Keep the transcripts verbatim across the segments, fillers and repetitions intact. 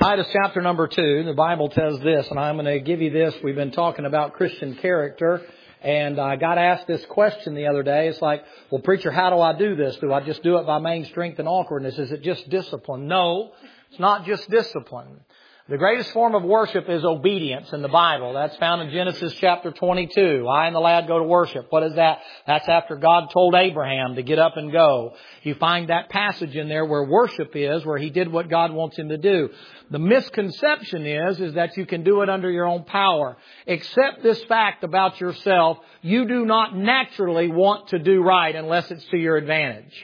Titus chapter number two, the Bible tells this, and I'm going to give you this. We've been talking about Christian character, and I got asked this question the other day. It's like, well, preacher, how do I do this? Do I just do it by main strength and awkwardness? Is it just discipline? No, it's not just discipline. The greatest form of worship is obedience in the Bible. That's found in Genesis chapter twenty-two. I and the lad go to worship. What is that? That's after God told Abraham to get up and go. You find that passage in there where worship is, where he did what God wants him to do. The misconception is, is that you can do it under your own power. Accept this fact about yourself. You do not naturally want to do right unless it's to your advantage.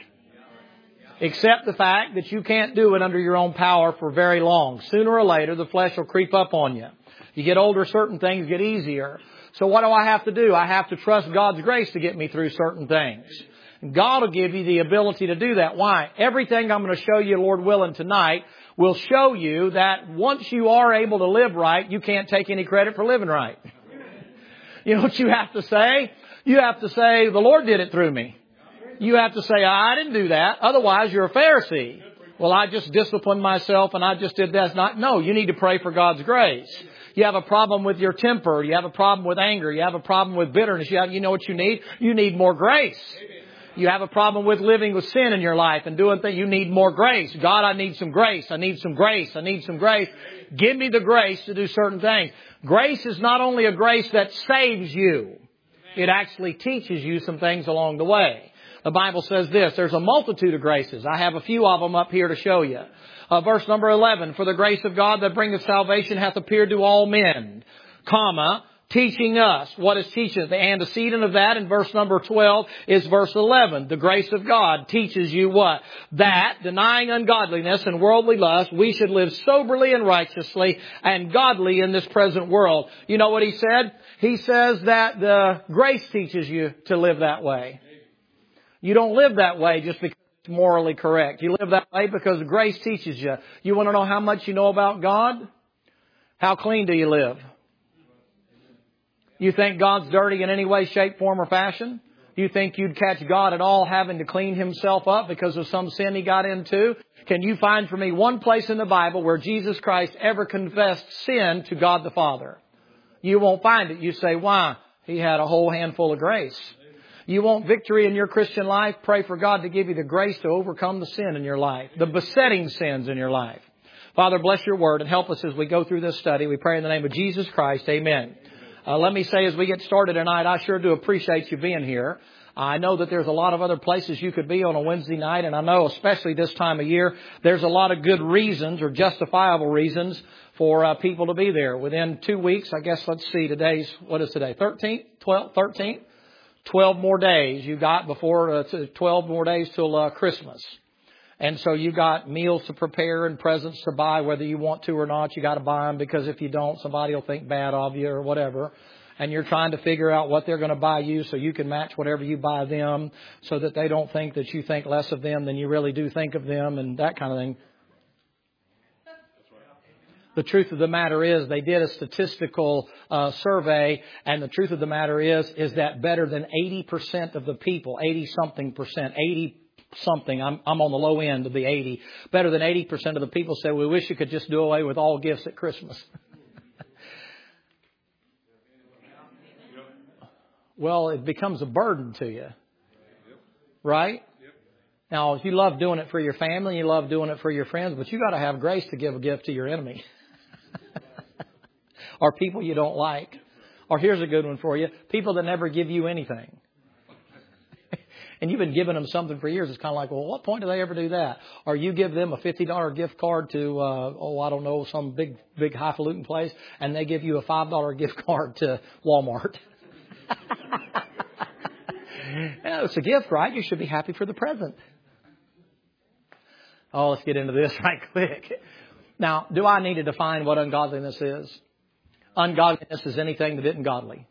Accept the fact that you can't do it under your own power for very long. Sooner or later, the flesh will creep up on you. You get older, certain things get easier. So what do I have to do? I have to trust God's grace to get me through certain things. God will give you the ability to do that. Why? Everything I'm going to show you, Lord willing, tonight will show you that once you are able to live right, you can't take any credit for living right. You know what you have to say? You have to say, the Lord did it through me. You have to say, I didn't do that. Otherwise, you're a Pharisee. Well, I just disciplined myself and I just did that. Not, no, you need to pray for God's grace. You have a problem with your temper. You have a problem with anger. You have a problem with bitterness. You have, you know what you need? You need more grace. You have a problem with living with sin in your life and doing things. You need more grace. God, I need some grace. I need some grace. I need some grace. Give me the grace to do certain things. Grace is not only a grace that saves you. It actually teaches you some things along the way. The Bible says this, there's a multitude of graces. I have a few of them up here to show you. Uh, verse number eleven, for the grace of God that bringeth salvation hath appeared to all men, comma, teaching us. What is teaching? The antecedent of that in verse number twelve is verse eleven. The grace of God teaches you what? That, denying ungodliness and worldly lust, we should live soberly and righteously and godly in this present world. You know what he said? He says that the grace teaches you to live that way. You don't live that way just because it's morally correct. You live that way because grace teaches you. You want to know how much you know about God? How clean do you live? You think God's dirty in any way, shape, form, or fashion? Do you think you'd catch God at all having to clean himself up because of some sin he got into? Can you find for me one place in the Bible where Jesus Christ ever confessed sin to God the Father? You won't find it. You say, why? He had a whole handful of grace. You want victory in your Christian life? Pray for God to give you the grace to overcome the sin in your life, the besetting sins in your life. Father, bless your word and help us as we go through this study. We pray in the name of Jesus Christ. Amen. Uh, let me say as we get started tonight, I sure do appreciate you being here. I know that there's a lot of other places you could be on a Wednesday night, and I know especially this time of year, there's a lot of good reasons or justifiable reasons for uh, people to be there. Within two weeks, I guess, let's see, today's, what is today, thirteenth, twelfth, thirteenth? twelve more days you got before, uh, twelve more days till uh, Christmas. And so you got meals to prepare and presents to buy, whether you want to or not. You got to buy them because if you don't, somebody will think bad of you or whatever. And you're trying to figure out what they're going to buy you so you can match whatever you buy them so that they don't think that you think less of them than you really do think of them and that kind of thing. The truth of the matter is they did a statistical uh, survey, and the truth of the matter is is that better than eighty percent of the people, eighty-something percent, eighty-something, I'm, I'm on the low end of the eighty, better than eighty percent of the people said, we wish you could just do away with all gifts at Christmas. Well, it becomes a burden to you, right? Now, if you love doing it for your family, you love doing it for your friends, but you got to have grace to give a gift to your enemy. Or people you don't like. Or here's a good one for you. People that never give you anything. And you've been giving them something for years. It's kind of like, well, what point do they ever do that? Or you give them a fifty dollars gift card to, uh, oh, I don't know, some big, big highfalutin place, and they give you a five dollars gift card to Walmart. Yeah, it's a gift, right? You should be happy for the present. Oh, let's get into this right quick. Now, do I need to define what ungodliness is? Ungodliness is anything that isn't godly.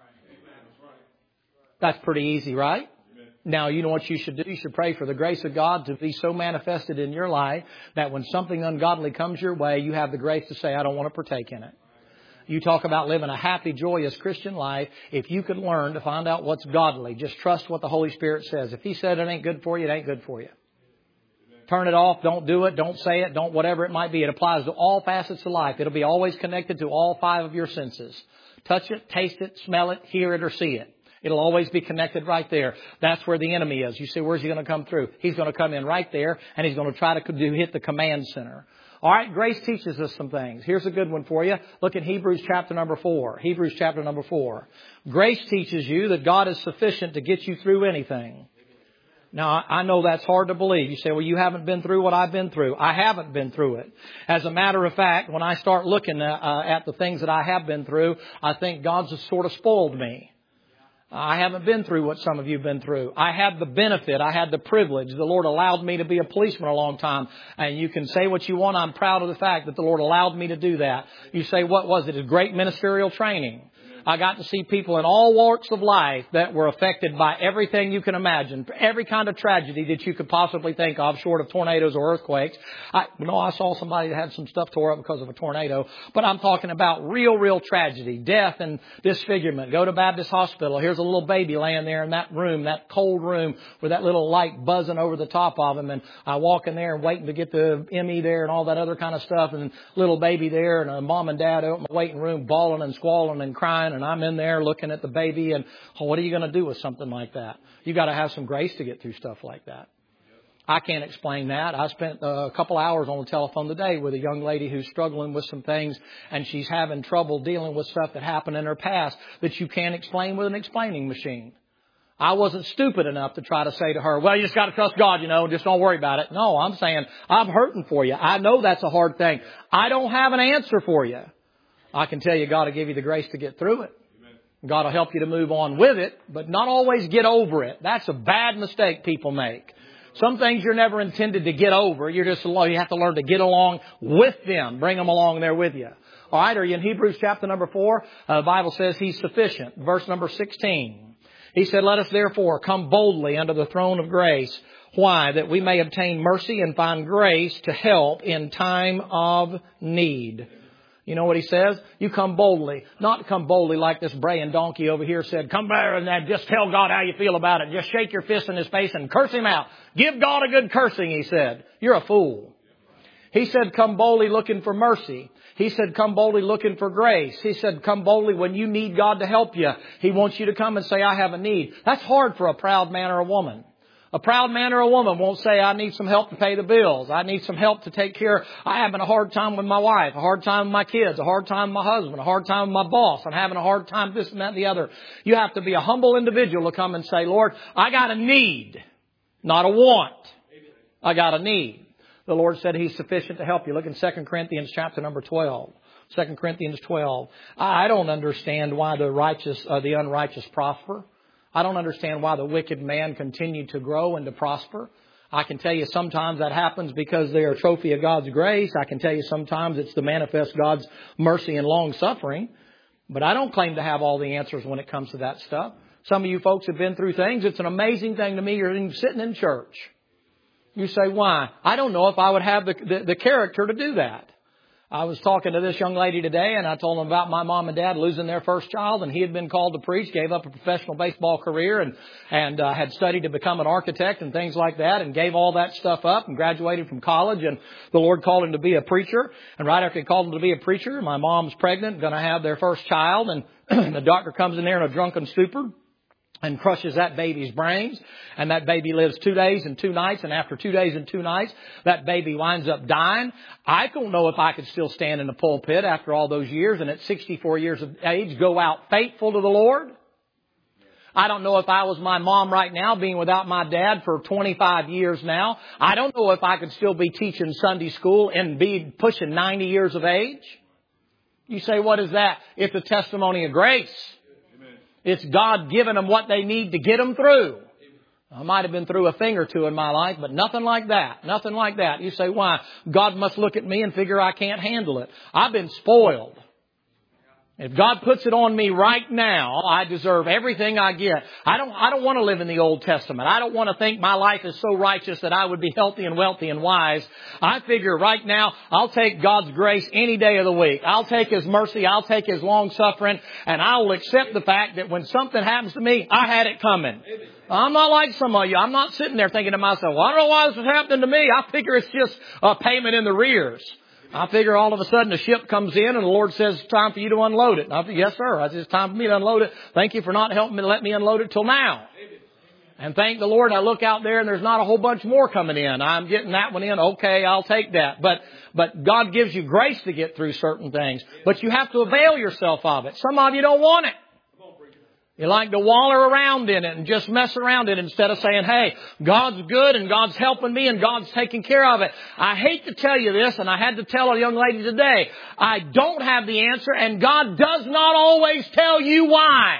That's pretty easy, right? Now, you know what you should do? You should pray for the grace of God to be so manifested in your life that when something ungodly comes your way, you have the grace to say, I don't want to partake in it. You talk about living a happy, joyous Christian life. If you could learn to find out what's godly, just trust what the Holy Spirit says. If He said it ain't good for you, it ain't good for you. Turn it off. Don't do it. Don't say it. Don't whatever it might be. It applies to all facets of life. It'll be always connected to all five of your senses. Touch it, taste it, smell it, hear it, or see it. It'll always be connected right there. That's where the enemy is. You say, where's he going to come through? He's going to come in right there, and he's going to try to do, hit the command center. All right, grace teaches us some things. Here's a good one for you. Look at Hebrews chapter number four. Hebrews chapter number four. Grace teaches you that God is sufficient to get you through anything. Now, I know that's hard to believe. You say, well, you haven't been through what I've been through. I haven't been through it. As a matter of fact, when I start looking at, uh, at the things that I have been through, I think God's just sort of spoiled me. I haven't been through what some of you have been through. I had the benefit. I had the privilege. The Lord allowed me to be a policeman a long time. And you can say what you want. I'm proud of the fact that the Lord allowed me to do that. You say, what was it? A great ministerial training. I got to see people in all walks of life that were affected by everything you can imagine. Every kind of tragedy that you could possibly think of, short of tornadoes or earthquakes. I, you know, I saw somebody that had some stuff tore up because of a tornado. But I'm talking about real, real tragedy, death and disfigurement. Go to Baptist Hospital. Here's a little baby laying there in that room, that cold room with that little light buzzing over the top of him. And I walk in there and waiting to get the M E there and all that other kind of stuff. And little baby there and a mom and dad out in the waiting room bawling and squalling and crying. And I'm in there looking at the baby, and oh, what are you going to do with something like that? You got to have some grace to get through stuff like that. I can't explain that. I spent a couple hours on the telephone today with a young lady who's struggling with some things, and she's having trouble dealing with stuff that happened in her past that you can't explain with an explaining machine. I wasn't stupid enough to try to say to her, well, you just got to trust God, you know, just don't worry about it. No, I'm saying I'm hurting for you. I know that's a hard thing. I don't have an answer for you. I can tell you God will give you the grace to get through it. God will help you to move on with it, but not always get over it. That's a bad mistake people make. Some things you're never intended to get over. You're just, you have to learn to get along with them. Bring them along there with you. All right, are you in Hebrews chapter number four? Uh, the Bible says He's sufficient. Verse number sixteen. He said, let us therefore come boldly unto the throne of grace. Why? That we may obtain mercy and find grace to help in time of need. You know what he says? You come boldly. Not come boldly like this braying donkey over here said, come there and then just tell God how you feel about it. Just shake your fist in His face and curse Him out. Give God a good cursing, he said. You're a fool. He said, come boldly looking for mercy. He said, come boldly looking for grace. He said, come boldly when you need God to help you. He wants you to come and say, I have a need. That's hard for a proud man or a woman. A proud man or a woman won't say, I need some help to pay the bills. I need some help to take care. I'm having a hard time with my wife, a hard time with my kids, a hard time with my husband, a hard time with my boss. I'm having a hard time with this and that and the other. You have to be a humble individual to come and say, Lord, I got a need, not a want. I got a need. The Lord said He's sufficient to help you. Look in Second Corinthians chapter number twelve. Second Corinthians twelve. I don't understand why the righteous, uh, the unrighteous prosper. I don't understand why the wicked man continue to grow and to prosper. I can tell you sometimes that happens because they are a trophy of God's grace. I can tell you sometimes it's to manifest God's mercy and long suffering. But I don't claim to have all the answers when it comes to that stuff. Some of you folks have been through things. It's an amazing thing to me. You're sitting in church. You say, why? I don't know if I would have the, the, the character to do that. I was talking to this young lady today, and I told them about my mom and dad losing their first child, and he had been called to preach, gave up a professional baseball career, and and uh, had studied to become an architect and things like that, and gave all that stuff up and graduated from college, and the Lord called him to be a preacher. And right after He called him to be a preacher, my mom's pregnant, going to have their first child, and the doctor comes in there in a drunken stupor and crushes that baby's brains. And that baby lives two days and two nights. And after two days and two nights, that baby winds up dying. I don't know if I could still stand in the pulpit after all those years and at sixty-four years of age go out faithful to the Lord. I don't know if I was my mom right now, being without my dad for twenty-five years now. I don't know if I could still be teaching Sunday school and be pushing ninety years of age. You say, what is that? It's a testimony of grace. It's God giving them what they need to get them through. I might have been through a thing or two in my life, but nothing like that. Nothing like that. You say, why? God must look at me and figure I can't handle it. I've been spoiled. If God puts it on me right now, I deserve everything I get. I don't, I don't want to live in the Old Testament. I don't want to think my life is so righteous that I would be healthy and wealthy and wise. I figure right now, I'll take God's grace any day of the week. I'll take His mercy. I'll take His long suffering. And I will accept the fact that when something happens to me, I had it coming. I'm not like some of you. I'm not sitting there thinking to myself, well, I don't know why this is happening to me. I figure it's just a payment in the rears. I figure all of a sudden a ship comes in and the Lord says it's time for you to unload it. And I think, yes, sir. I said, it's time for me to unload it. Thank you for not helping me to let me unload it till now. And thank the Lord, I look out there and there's not a whole bunch more coming in. I'm getting that one in. Okay, I'll take that. But, but God gives you grace to get through certain things. But you have to avail yourself of it. Some of you don't want it. You like to waller around in it and just mess around it instead of saying, hey, God's good and God's helping me and God's taking care of it. I hate to tell you this, and I had to tell a young lady today, I don't have the answer, and God does not always tell you why.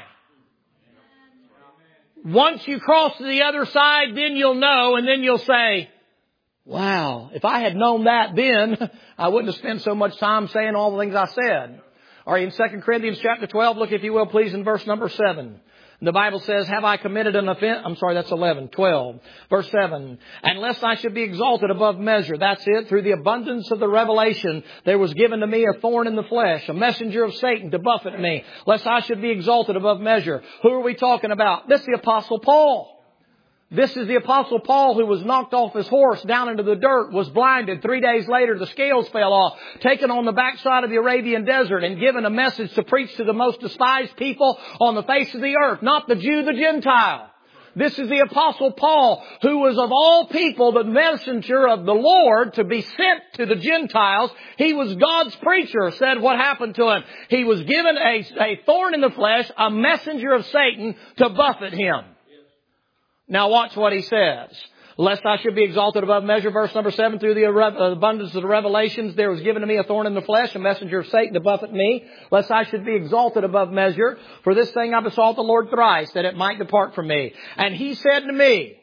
Once you cross to the other side, then you'll know, and then you'll say, wow, if I had known that then, I wouldn't have spent so much time saying all the things I said. Or in Second Corinthians chapter twelve, look if you will please in verse number seven. The Bible says, have I committed an offense? I'm sorry, that's eleven, twelve. Verse seven. And lest I should be exalted above measure. That's it. Through the abundance of the revelation, there was given to me a thorn in the flesh, a messenger of Satan to buffet me, lest I should be exalted above measure. Who are we talking about? This is the Apostle Paul. This is the Apostle Paul who was knocked off his horse down into the dirt, was blinded. Three days later, the scales fell off, taken on the backside of the Arabian desert and given a message to preach to the most despised people on the face of the earth, not the Jew, the Gentile. This is the Apostle Paul who was of all people the messenger of the Lord to be sent to the Gentiles. He was God's preacher. Said what happened to him. He was given a, a thorn in the flesh, a messenger of Satan to buffet him. Now watch what he says. Lest I should be exalted above measure, verse number seven, through the abundance of the revelations, there was given to me a thorn in the flesh, a messenger of Satan to buffet me, lest I should be exalted above measure. For this thing I besought the Lord thrice, that it might depart from me. And he said to me,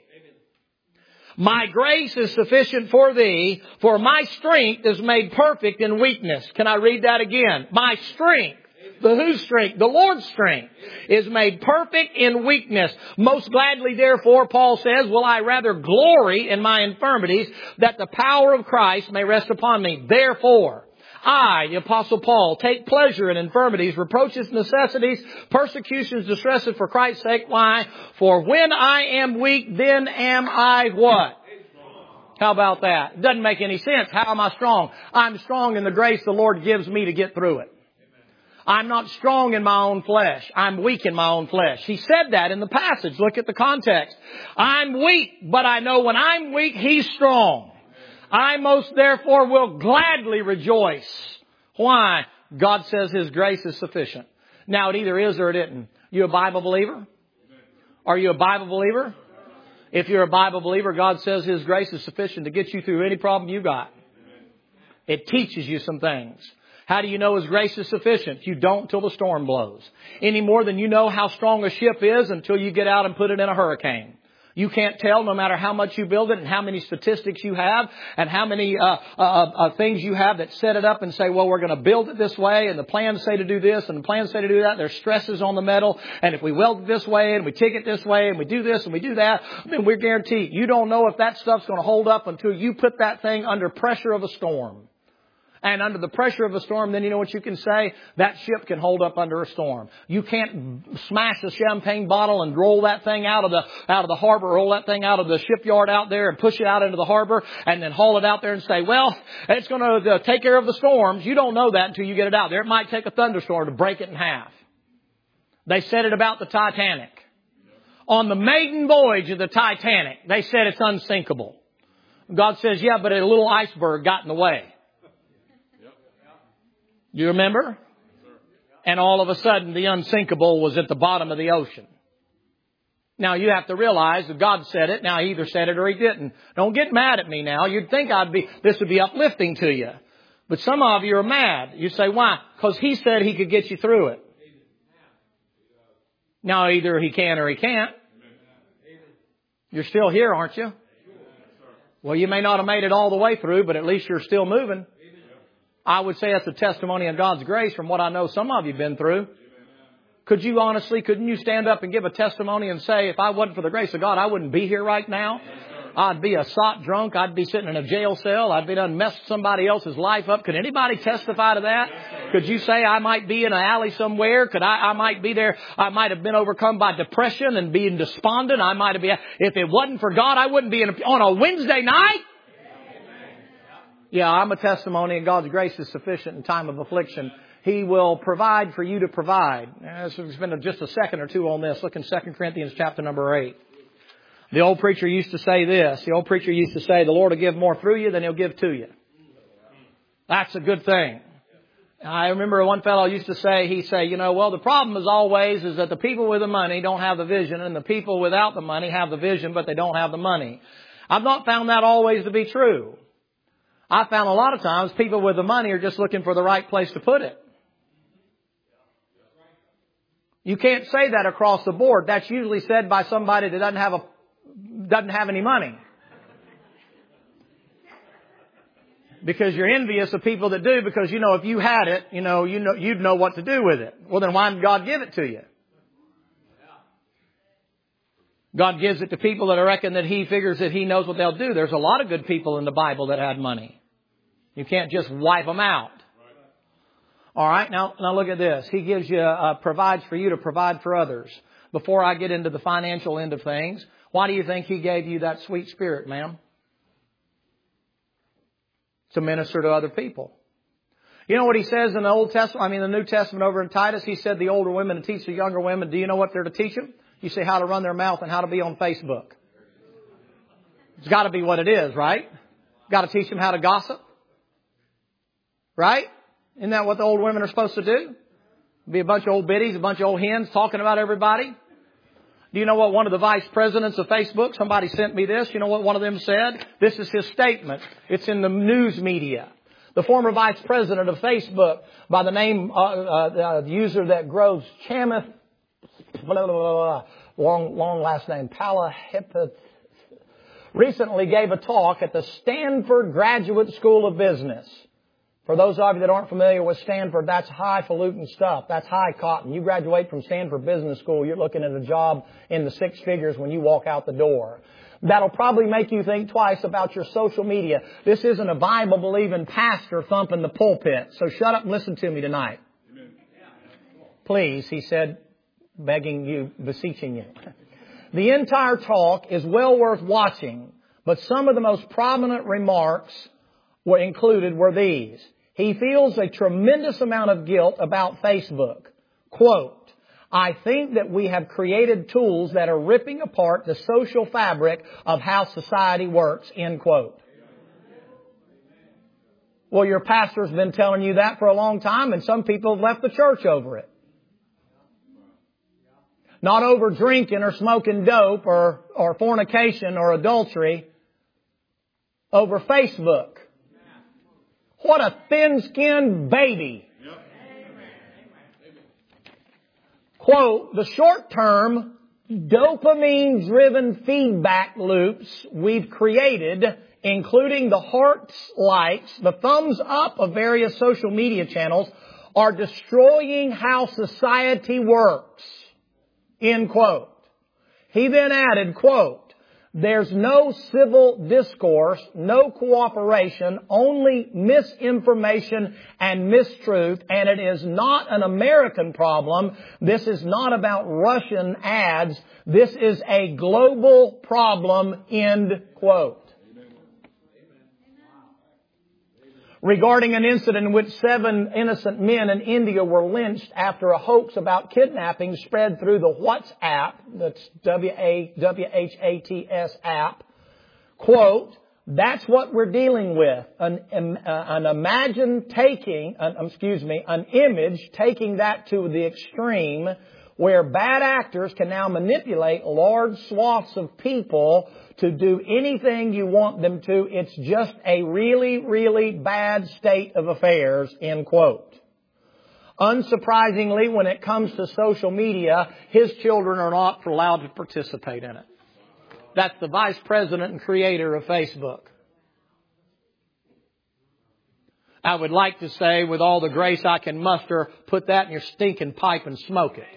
my grace is sufficient for thee, for my strength is made perfect in weakness. Can I read that again? My strength. The whose strength? The Lord's strength is made perfect in weakness. Most gladly, therefore, Paul says, will I rather glory in my infirmities, that the power of Christ may rest upon me. Therefore, I, the Apostle Paul, take pleasure in infirmities, reproaches, necessities, persecutions, distresses for Christ's sake. Why? For when I am weak, then am I what? How about that? It doesn't make any sense. How am I strong? I'm strong in the grace the Lord gives me to get through it. I'm not strong in my own flesh. I'm weak in my own flesh. He said that in the passage. Look at the context. I'm weak, but I know when I'm weak, He's strong. I most therefore will gladly rejoice. Why? God says His grace is sufficient. Now it either is or it isn't. You a Bible believer? Are you a Bible believer? If you're a Bible believer, God says His grace is sufficient to get you through any problem you got. It teaches you some things. How do you know His grace is sufficient? You don't until the storm blows. Any more than you know how strong a ship is until you get out and put it in a hurricane. You can't tell no matter how much you build it and how many statistics you have and how many uh, uh, uh, things you have that set it up and say, well, we're going to build it this way and the plans say to do this and the plans say to do that. There's stresses on the metal. And if we weld it this way and we take it this way and we do this and we do that, then we're guaranteed. You don't know if that stuff's going to hold up until you put that thing under pressure of a storm. And under the pressure of a storm, then you know what you can say? That ship can hold up under a storm. You can't smash a champagne bottle and roll that thing out of the out of the harbor, roll that thing out of the shipyard out there and push it out into the harbor and then haul it out there and say, well, it's going to uh, take care of the storms. You don't know that until you get it out there. It might take a thunderstorm to break it in half. They said it about the Titanic. On the maiden voyage of the Titanic, they said it's unsinkable. God says, yeah, but a little iceberg got in the way. You remember? And all of a sudden, the unsinkable was at the bottom of the ocean. Now, you have to realize that God said it. Now, He either said it or He didn't. Don't get mad at me now. You'd think I'd be, this would be uplifting to you. But some of you are mad. You say, why? Because He said He could get you through it. Now, either He can or He can't. You're still here, aren't you? Well, you may not have made it all the way through, but at least you're still moving. I would say that's a testimony of God's grace from what I know some of you have been through. Could you honestly, couldn't you stand up and give a testimony and say, if I wasn't for the grace of God, I wouldn't be here right now? I'd be a sot drunk. I'd be sitting in a jail cell. I'd be done messed somebody else's life up. Could anybody testify to that? Could you say I might be in an alley somewhere? Could I, I might be there. I might have been overcome by depression and being despondent. I might have been, if it wasn't for God, I wouldn't be in a, on a Wednesday night. Yeah, I'm a testimony, and God's grace is sufficient in time of affliction. He will provide for you to provide. Let's spend just a second or two on this. Look in Second Corinthians chapter number eight. The old preacher used to say this. The old preacher used to say, the Lord will give more through you than He'll give to you. That's a good thing. I remember one fellow used to say, he'd say, you know, well, the problem is always is that the people with the money don't have the vision, and the people without the money have the vision, but they don't have the money. I've not found that always to be true. I found a lot of times people with the money are just looking for the right place to put it. You can't say that across the board. That's usually said by somebody that doesn't have a doesn't have any money. Because you're envious of people that do, because, you know, if you had it, you know, you know, you'd know what to do with it. Well, then why did God give it to you? God gives it to people that reckon that He figures that He knows what they'll do. There's a lot of good people in the Bible that had money. You can't just wipe them out. All right, now, now look at this. He gives you, uh, provides for you to provide for others. Before I get into the financial end of things, why do you think He gave you that sweet spirit, ma'am? To minister to other people. You know what He says in the Old Testament, I mean the New Testament over in Titus? He said the older women to teach the younger women. Do you know what they're to teach them? You say how to run their mouth and how to be on Facebook. It's got to be what it is, right? Got to teach them how to gossip. Right? Isn't that what the old women are supposed to do? Be a bunch of old biddies, a bunch of old hens talking about everybody. Do you know what one of the vice presidents of Facebook, somebody sent me this, you know what one of them said? This is his statement. It's in the news media. The former vice president of Facebook, by the name, uh, uh, the user that grows Chamath, blah, blah, blah, blah, long, long last name, Palahipith, recently gave a talk at the Stanford Graduate School of Business. For those of you that aren't familiar with Stanford, that's highfalutin stuff. That's high cotton. You graduate from Stanford Business School, you're looking at a job in the six figures when you walk out the door. That'll probably make you think twice about your social media. This isn't a Bible-believing pastor thumping the pulpit. So shut up and listen to me tonight. Please, he said, begging you, beseeching you. The entire talk is well worth watching, but some of the most prominent remarks were included were these. He feels a tremendous amount of guilt about Facebook. Quote, I think that we have created tools that are ripping apart the social fabric of how society works, end quote. Well, your pastor's been telling you that for a long time, and some people have left the church over it. Not over drinking or smoking dope or, or fornication or adultery, over Facebook. What a thin-skinned baby. Quote, the short-term dopamine-driven feedback loops we've created, including the hearts, likes, the thumbs up of various social media channels, are destroying how society works. End quote. He then added, quote, there's no civil discourse, no cooperation, only misinformation and mistruth, and it is not an American problem. This is not about Russian ads. This is a global problem, end quote. Regarding an incident in which seven innocent men in India were lynched after a hoax about kidnapping spread through the WhatsApp, that's W A W H A T S app, quote, that's what we're dealing with. An, an, an imagine taking, an, excuse me, an image taking that to the extreme where bad actors can now manipulate large swaths of people to do anything you want them to. It's just a really, really bad state of affairs, end quote. Unsurprisingly, when it comes to social media, his children are not allowed to participate in it. That's the vice president and creator of Facebook. I would like to say, with all the grace I can muster, put that in your stinking pipe and smoke it.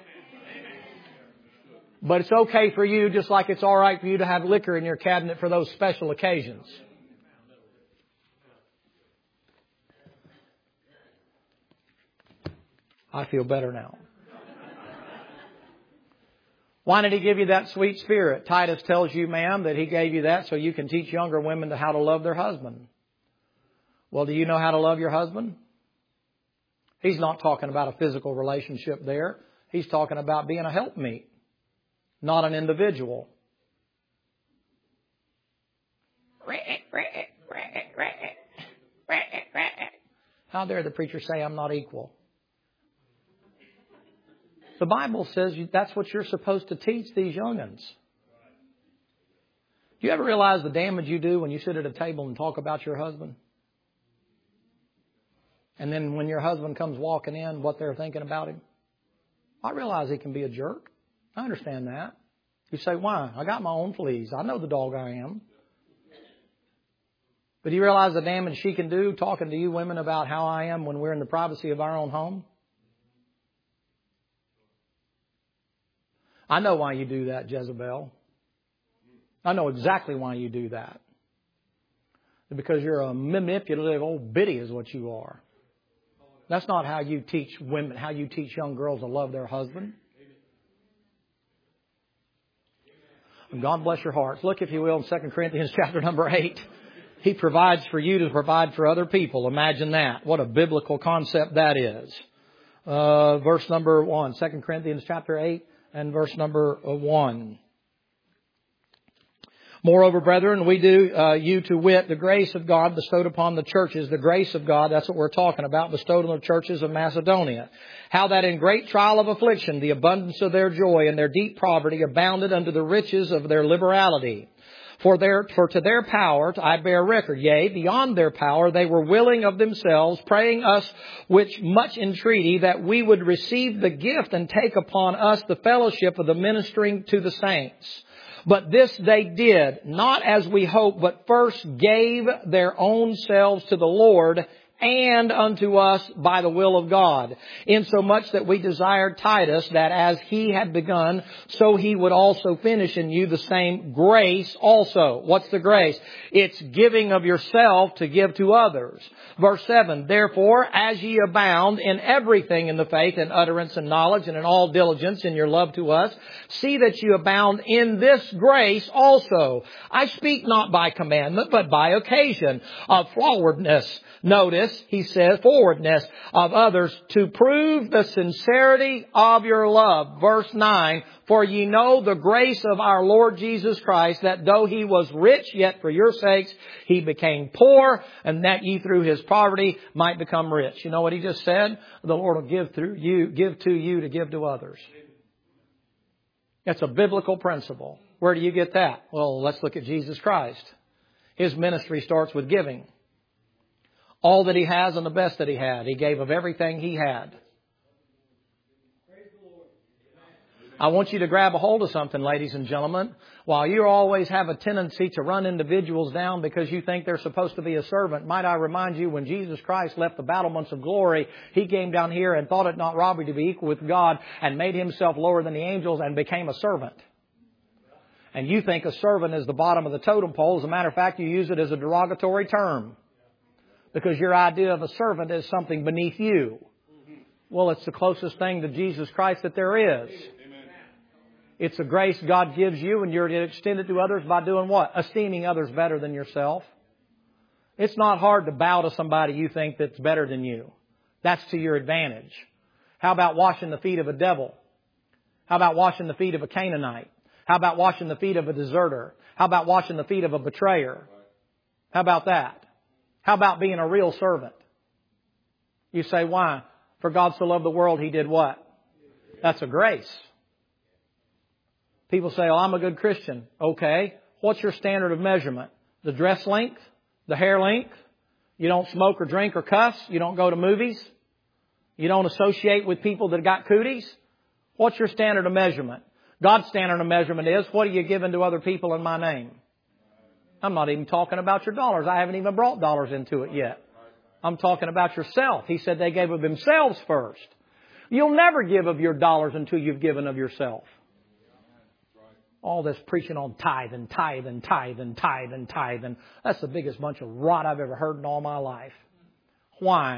But it's okay for you, just like it's all right for you to have liquor in your cabinet for those special occasions. I feel better now. Why did He give you that sweet spirit? Titus tells you, ma'am, that he gave you that so you can teach younger women how to love their husband. Well, do you know how to love your husband? He's not talking about a physical relationship there. He's talking about being a helpmeet, not an individual. How dare the preacher say I'm not equal? The Bible says that's what you're supposed to teach these young'uns. Do you ever realize the damage you do when you sit at a table and talk about your husband? And then when your husband comes walking in, what they're thinking about him? I realize he can be a jerk. I understand that. You say, why? I got my own fleas. I know the dog I am. But do you realize the damage she can do talking to you women about how I am when we're in the privacy of our own home? I know why you do that, Jezebel. I know exactly why you do that. Because you're a manipulative old biddy is what you are. That's not how you teach women, how you teach young girls to love their husband. And God bless your hearts. Look, if you will, in Second Corinthians chapter number eight. He provides for you to provide for other people. Imagine that. What a biblical concept that is. Uh, verse number one. Second Corinthians chapter eight and verse number one. Moreover, brethren, we do uh, you to wit the grace of God bestowed upon the churches. The grace of God, that's what we're talking about, bestowed on the churches of Macedonia. How that in great trial of affliction, the abundance of their joy and their deep poverty abounded unto the riches of their liberality. For their, for to their power I bear record, yea, beyond their power they were willing of themselves, praying us with much entreaty that we would receive the gift and take upon us the fellowship of the ministering to the saints. But this they did, not as we hoped, but first gave their own selves to the Lord and unto us by the will of God, insomuch that we desired Titus that as he had begun, so he would also finish in you the same grace also. What's the grace? It's giving of yourself to give to others. Verse seven, therefore, as ye abound in everything in the faith and utterance and knowledge and in all diligence in your love to us, see that you abound in this grace also. I speak not by commandment, but by occasion of forwardness. Notice, he says, forwardness of others to prove the sincerity of your love. Verse nine, for ye know the grace of our Lord Jesus Christ, that though he was rich, yet for your sakes he became poor, and that ye through his poverty might become rich. You know what he just said? The Lord will give through you, give to you to give to others. That's a biblical principle. Where do you get that? Well, let's look at Jesus Christ. His ministry starts with giving. All that he has and the best that he had. He gave of everything he had. I want you to grab a hold of something, ladies and gentlemen. While you always have a tendency to run individuals down because you think they're supposed to be a servant, might I remind you, when Jesus Christ left the battlements of glory, he came down here and thought it not robbery to be equal with God and made himself lower than the angels and became a servant. And you think a servant is the bottom of the totem pole. As a matter of fact, you use it as a derogatory term. Because your idea of a servant is something beneath you. Well, it's the closest thing to Jesus Christ that there is. It's a grace God gives you, and you're to extend it to others by doing what? Esteeming others better than yourself. It's not hard to bow to somebody you think that's better than you. That's to your advantage. How about washing the feet of a devil? How about washing the feet of a Canaanite? How about washing the feet of a deserter? How about washing the feet of a betrayer? How about that? How about being a real servant? You say, why? For God so loved the world, he did what? That's a grace. People say, oh, I'm a good Christian. Okay. What's your standard of measurement? The dress length? The hair length? You don't smoke or drink or cuss? You don't go to movies? You don't associate with people that got cooties? What's your standard of measurement? God's standard of measurement is, what are you giving to other people in my name? I'm not even talking about your dollars. I haven't even brought dollars into it yet. I'm talking about yourself. He said they gave of themselves first. You'll never give of your dollars until you've given of yourself. All this preaching on tithe and tithe and tithe and tithe and tithe. And that's the biggest bunch of rot I've ever heard in all my life. Why?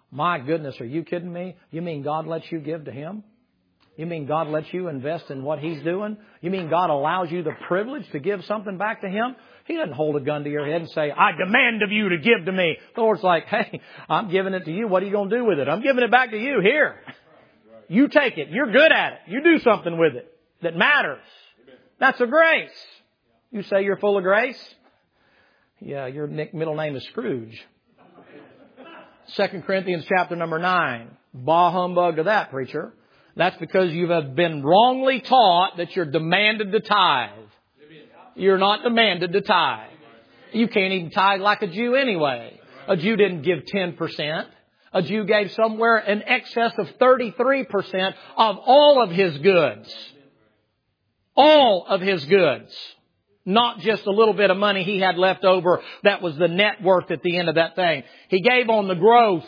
My goodness, are you kidding me? You mean God lets you give to Him? You mean God lets you invest in what He's doing? You mean God allows you the privilege to give something back to Him? He doesn't hold a gun to your head and say, I demand of you to give to me. The Lord's like, hey, I'm giving it to you. What are you going to do with it? I'm giving it back to you. Here. You take it. You're good at it. You do something with it that matters. That's a grace. You say you're full of grace? Yeah, your middle name is Scrooge. Second Corinthians chapter number nine. Bah humbug to that, preacher. That's because you have been wrongly taught that you're demanded to tithe. You're not demanded to tithe. You can't even tithe like a Jew anyway. A Jew didn't give ten percent. A Jew gave somewhere in excess of thirty-three percent of all of his goods. All of his goods. Not just a little bit of money he had left over that was the net worth at the end of that thing. He gave on the gross.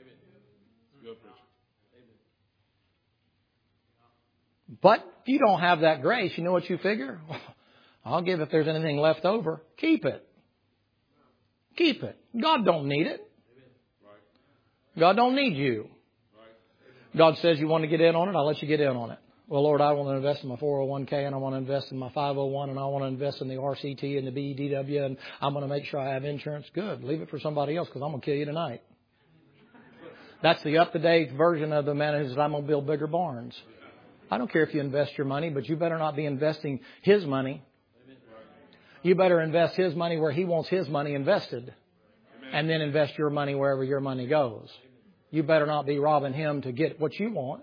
But if you don't have that grace, you know what you figure? I'll give if there's anything left over. Keep it. Keep it. God don't need it. God don't need you. God says you want to get in on it, I'll let you get in on it. Well, Lord, I want to invest in my four oh one k and I want to invest in my five oh one and I want to invest in the R C T and the B D W and I'm going to make sure I have insurance. Good. Leave it for somebody else because I'm going to kill you tonight. That's the up-to-date version of the man who says, I'm going to build bigger barns. I don't care if you invest your money, but you better not be investing his money. You better invest his money where he wants his money invested. And then invest your money wherever your money goes. You better not be robbing him to get what you want.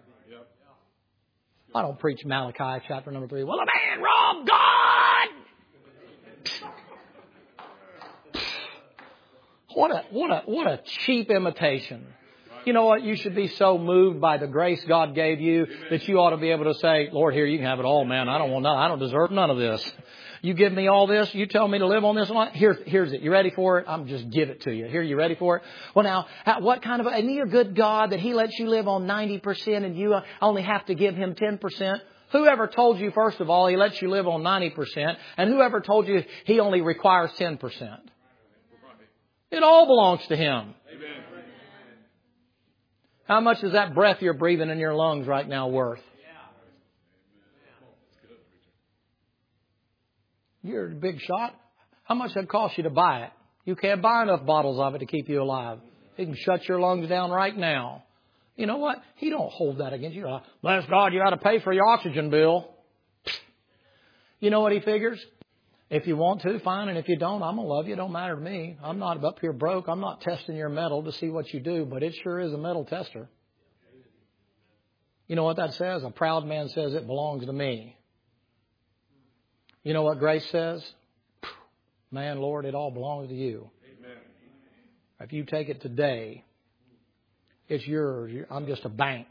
I don't preach Malachi chapter number three. Well, a man robbed God. What a, what a, what a cheap imitation. You know what? You should be so moved by the grace God gave you that you ought to be able to say, Lord, here, you can have it all, man. I don't want none. I don't deserve none of this. You give me all this. You tell me to live on this. Here, here's it. You ready for it? I'm just give it to you. Here, you ready for it? Well, now, what kind of, isn't He a good God that He lets you live on ninety percent and you only have to give Him ten percent? Whoever told you, first of all, He lets you live on ninety percent, and whoever told you He only requires ten percent? It all belongs to Him. Amen. How much is that breath you're breathing in your lungs right now worth? You're a big shot. How much did it cost you to buy it? You can't buy enough bottles of it to keep you alive. He can shut your lungs down right now. You know what? He don't hold that against you. Bless God, you got to pay for your oxygen bill. You know what He figures? If you want to, fine. And if you don't, I'm going to love you. It don't matter to me. I'm not up here broke. I'm not testing your metal to see what you do, but it sure is a metal tester. You know what that says? A proud man says it belongs to me. You know what grace says? Man, Lord, it all belongs to you. Amen. If you take it today, it's yours. I'm just a bank.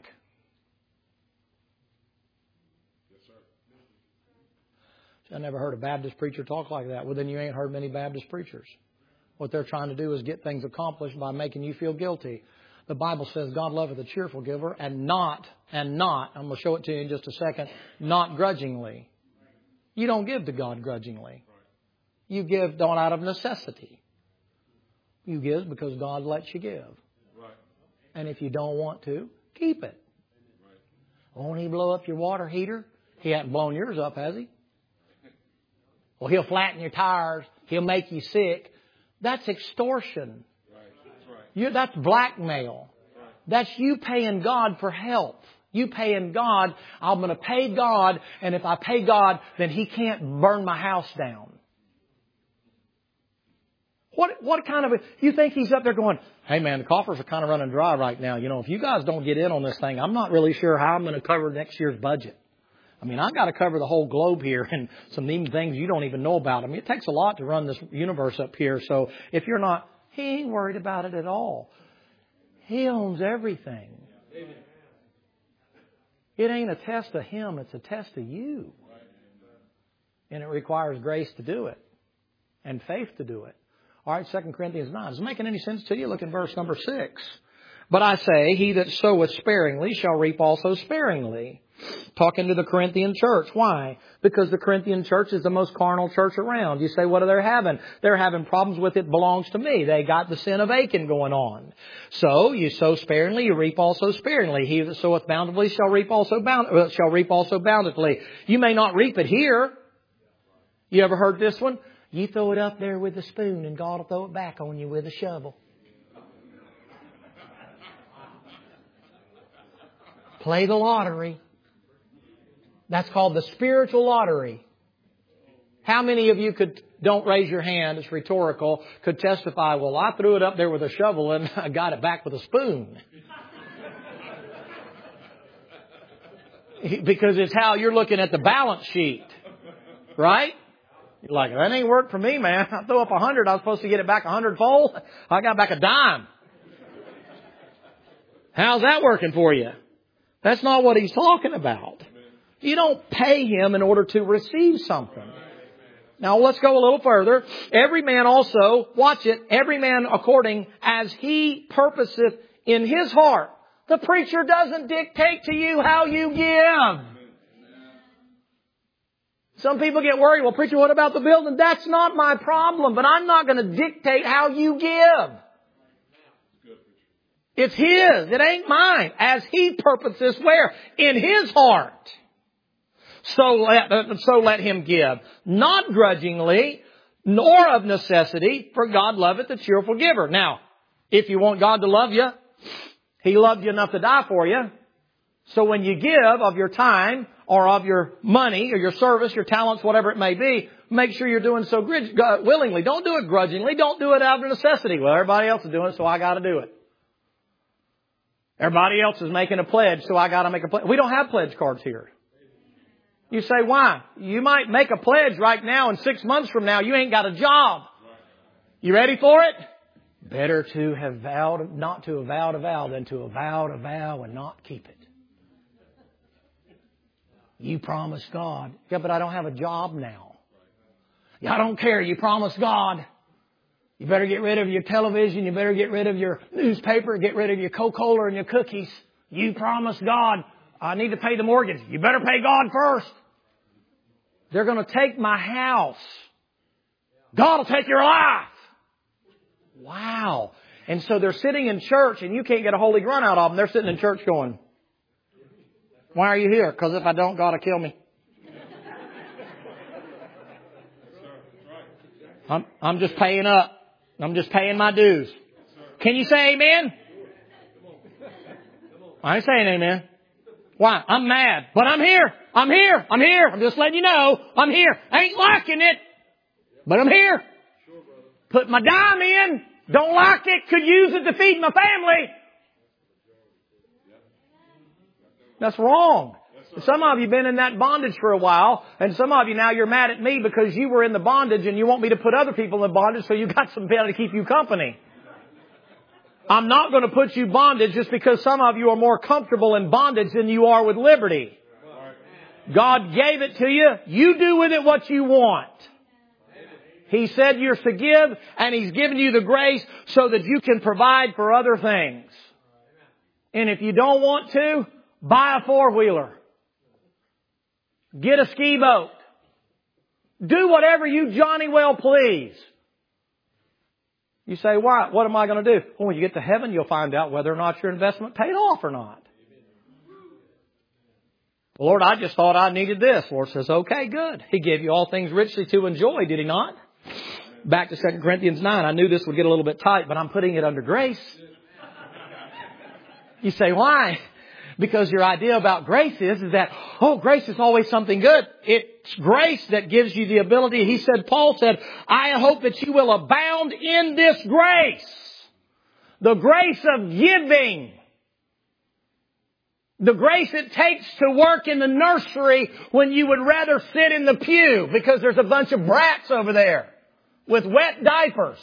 Yes, sir. I never heard a Baptist preacher talk like that. Well, then you ain't heard many Baptist preachers. What they're trying to do is get things accomplished by making you feel guilty. The Bible says God loveth a cheerful giver and not, and not, I'm going to show it to you in just a second, not grudgingly. You don't give to God grudgingly. You give not out of necessity. You give because God lets you give. And if you don't want to, keep it. Won't He blow up your water heater? He hasn't blown yours up, has He? Well, He'll flatten your tires. He'll make you sick. That's extortion. You, that's blackmail. That's you paying God for help. You paying God, I'm going to pay God, and if I pay God, then He can't burn my house down. What what kind of a, you think He's up there going, hey man, the coffers are kind of running dry right now. You know, if you guys don't get in on this thing, I'm not really sure how I'm going to cover next year's budget. I mean, I've got to cover the whole globe here and some even things you don't even know about. I mean, it takes a lot to run this universe up here. So if you're not, He ain't worried about it at all. He owns everything. Amen. It ain't a test of Him, it's a test of you. And it requires grace to do it. And faith to do it. All right, Second Corinthians nine. Is it making any sense to you? Look in verse number six. But I say, he that soweth sparingly shall reap also sparingly. talking to the Corinthian church. Why? Because the Corinthian church is the most carnal church around. You say, what are they having? They're having problems with it belongs to me. They got the sin of Achan going on. So you sow sparingly, you reap also sparingly. He that soweth bountifully shall reap also bound, uh, shall reap also bountifully. You may not reap it here. You ever heard this one? You throw it up there with a spoon and God will throw it back on you with a shovel. Play the lottery. That's called the spiritual lottery. How many of you could, don't raise your hand, it's rhetorical, could testify, well, I threw it up there with a shovel and I got it back with a spoon? Because it's how you're looking at the balance sheet. Right? You're like, that ain't worked for me, man. I threw up a hundred, I was supposed to get it back a hundredfold. I got back a dime. How's that working for you? That's not what he's talking about. You don't pay him in order to receive something. Now let's go a little further. Every man also, watch it, every man according as he purposeth in his heart. The preacher doesn't dictate to you how you give. Some people get worried, well, preacher, what about the building? That's not my problem, but I'm not going to dictate how you give. It's His. It ain't mine. As He purposes where? In His heart. So let, uh, so let him give. Not grudgingly, nor of necessity, for God loveth the cheerful giver. Now, if you want God to love you, He loved you enough to die for you. So when you give of your time or of your money or your service, your talents, whatever it may be, make sure you're doing so willingly. Don't do it grudgingly. Don't do it out of necessity. Well, everybody else is doing it, so I got to do it. Everybody else is making a pledge, so I got to make a pledge. We don't have pledge cards here. You say, why? You might make a pledge right now, and six months from now, you ain't got a job. You ready for it? Better to have vowed, not to have vowed a vow than to have vowed a vow and not keep it. You promised God. Yeah, but I don't have a job now. Yeah, I don't care. You promised God. You better get rid of your television. You better get rid of your newspaper. Get rid of your Coca-Cola and your cookies. You promised God. I need to pay the mortgage. You better pay God first. They're going to take my house. God will take your life. Wow. And so they're sitting in church and you can't get a holy grunt out of them. They're sitting in church going, why are you here? Because if I don't, God will kill me. I'm, I'm just paying up. I'm just paying my dues. Can you say amen? I ain't saying amen. Why? I'm mad. But I'm here. I'm here. I'm here. I'm just letting you know. I'm here. I ain't liking it. But I'm here. Put my dime in. Don't like it. Could use it to feed my family. That's wrong. Some of you have been in that bondage for a while, and some of you now you're mad at me because you were in the bondage and you want me to put other people in bondage so you got somebody to keep you company. I'm not going to put you bondage just because some of you are more comfortable in bondage than you are with liberty. God gave it to you. You do with it what you want. He said you're to give, and He's given you the grace so that you can provide for other things. And if you don't want to, buy a four-wheeler. Get a ski boat. Do whatever you Johnny well please. You say, why? What am I going to do? Well, when you get to heaven, you'll find out whether or not your investment paid off or not. Lord, I just thought I needed this. Lord says, okay, good. He gave you all things richly to enjoy, did He not? Back to Second Corinthians nine. I knew this would get a little bit tight, but I'm putting it under grace. You say, why? Because your idea about grace is, is that, oh, grace is always something good. It's grace that gives you the ability. He said, Paul said, I hope that you will abound in this grace. The grace of giving. The grace it takes to work in the nursery when you would rather sit in the pew because there's a bunch of brats over there with wet diapers.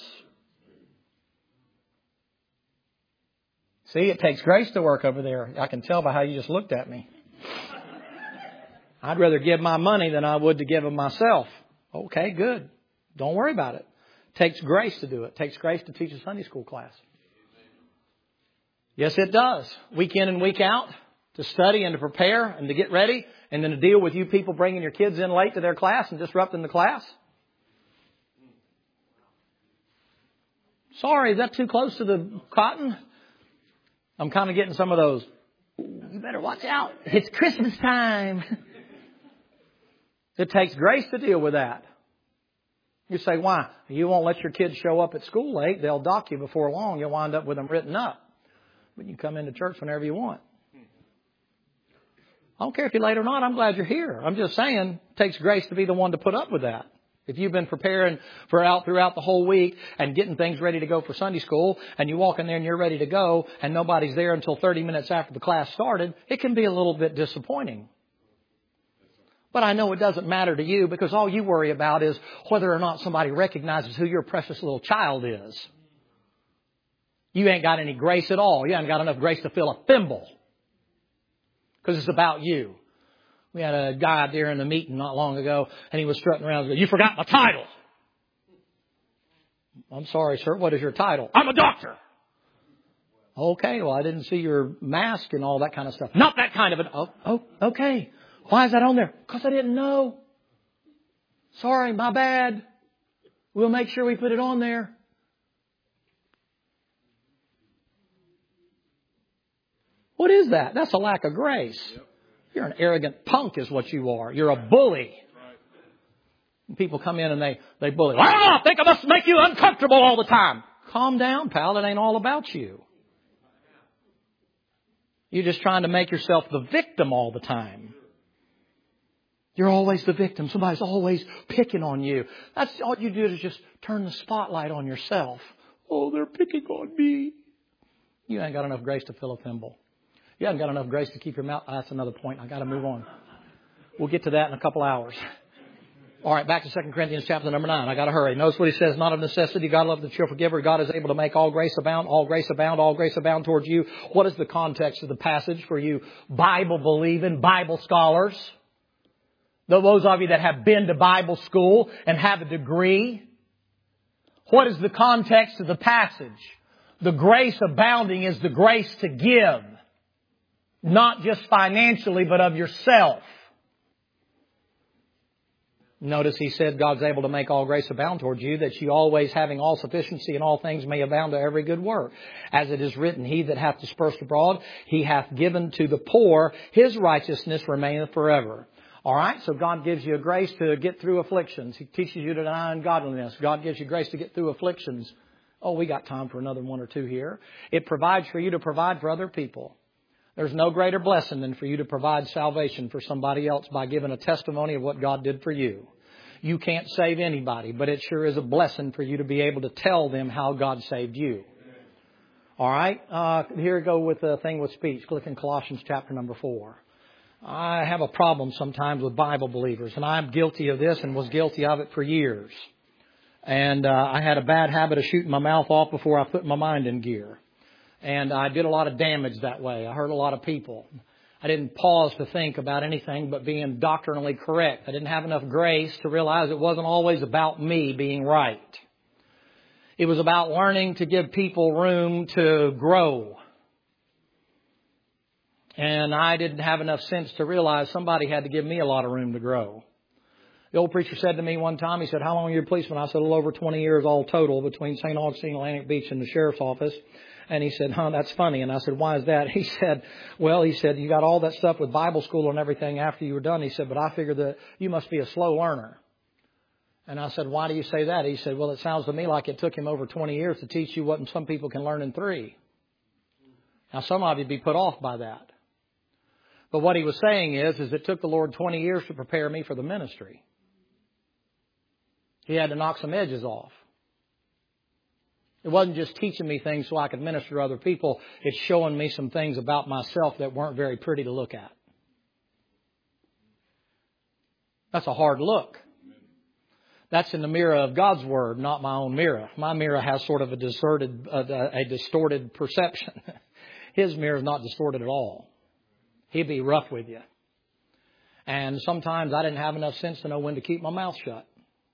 See, it takes grace to work over there. I can tell by how you just looked at me. I'd rather give my money than I would to give of myself. Okay, good. Don't worry about it. It takes grace to do it. It takes grace to teach a Sunday school class. Yes, it does. Week in and week out. to study and to prepare and to get ready, and then to deal with you people bringing your kids in late to their class and disrupting the class? Sorry, is that too close to the cotton? I'm kind of getting some of those. You better watch out. It's Christmas time. It takes grace to deal with that. You say, why? You won't let your kids show up at school late. They'll dock you before long. You'll wind up with them written up. But you can come into church whenever you want. I don't care if you're late or not. I'm glad you're here. I'm just saying it takes grace to be the one to put up with that. If you've been preparing for out throughout the whole week and getting things ready to go for Sunday school, and you walk in there and you're ready to go and nobody's there until thirty minutes after the class started, it can be a little bit disappointing. But I know it doesn't matter to you, because all you worry about is whether or not somebody recognizes who your precious little child is. You ain't got any grace at all. You haven't got enough grace to fill a thimble, because it's about you. We had a guy during the meeting not long ago, and he was strutting around and said, "You forgot my title." I'm sorry, sir. What is your title? I'm a doctor. Okay, well, I didn't see your mask and all that kind of stuff. Not that kind of an... Oh, oh okay. Why is that on there? Because I didn't know. Sorry, my bad. We'll make sure we put it on there. What is that? That's a lack of grace. Yep. You're an arrogant punk is what you are. You're a bully. Right. People come in and they, they bully. Well, I think I must make you uncomfortable all the time. Calm down, pal. It ain't all about you. You're just trying to make yourself the victim all the time. You're always the victim. Somebody's always picking on you. That's all you do is just turn the spotlight on yourself. Oh, they're picking on me. You ain't got enough grace to fill a thimble. You haven't got enough grace to keep your mouth. That's another point. I got to move on. We'll get to that in a couple hours. All right, back to Second Corinthians chapter number nine. I got to hurry. Notice what he says. Not of necessity, God love the cheerful giver. God is able to make all grace abound, all grace abound, all grace abound towards you. What is the context of the passage for you Bible-believing Bible scholars? Those of you that have been to Bible school and have a degree. What is the context of the passage? The grace abounding is the grace to give. Not just financially, but of yourself. Notice he said God's able to make all grace abound towards you, that you always having all sufficiency in all things may abound to every good work. As it is written, he that hath dispersed abroad, he hath given to the poor, his righteousness remaineth forever. All right, so God gives you a grace to get through afflictions. He teaches you to deny ungodliness. God gives you grace to get through afflictions. Oh, we got time for another one or two here. It provides for you to provide for other people. There's no greater blessing than for you to provide salvation for somebody else by giving a testimony of what God did for you. You can't save anybody, but it sure is a blessing for you to be able to tell them how God saved you. All right, uh, here we go with the thing with speech. Click in Colossians chapter number four. I have a problem sometimes with Bible believers, and I'm guilty of this and was guilty of it for years. And uh, I had a bad habit of shooting my mouth off before I put my mind in gear. And I did a lot of damage that way. I hurt a lot of people. I didn't pause to think about anything but being doctrinally correct. I didn't have enough grace to realize it wasn't always about me being right. It was about learning to give people room to grow. And I didn't have enough sense to realize somebody had to give me a lot of room to grow. The old preacher said to me one time, he said, "How long are you a policeman?" I said, "A little over twenty years all total between Saint Augustine, Atlantic Beach, and the sheriff's office." And he said, "Huh, that's funny." And I said, "Why is that?" He said, "Well," he said, "you got all that stuff with Bible school and everything after you were done." He said, "But I figured that you must be a slow learner." And I said, "Why do you say that?" He said, "Well, it sounds to me like it took him over twenty years to teach you what some people can learn in three." Now, some of you be put off by that. But what he was saying is, is it took the Lord twenty years to prepare me for the ministry. He had to knock some edges off. It wasn't just teaching me things so I could minister to other people. It's showing me some things about myself that weren't very pretty to look at. That's a hard look. That's in the mirror of God's Word, not my own mirror. My mirror has sort of a distorted, uh, a distorted perception. His mirror is not distorted at all. He'd be rough with you. And sometimes I didn't have enough sense to know when to keep my mouth shut.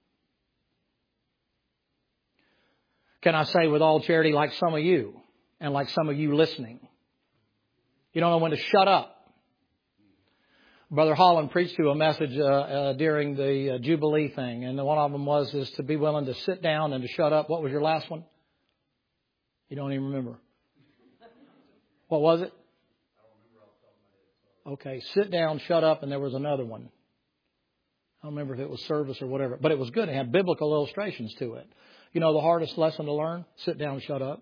Can I say with all charity, like some of you, and like some of you listening, you don't know when to shut up. Brother Holland preached to a message uh, uh, during the uh, Jubilee thing, and one of them was is to be willing to sit down and to shut up. What was your last one? You don't even remember. What was it? Okay, sit down, shut up, and there was another one. I don't remember if it was service or whatever, but it was good. It had biblical illustrations to it. You know the hardest lesson to learn? Sit down, shut up.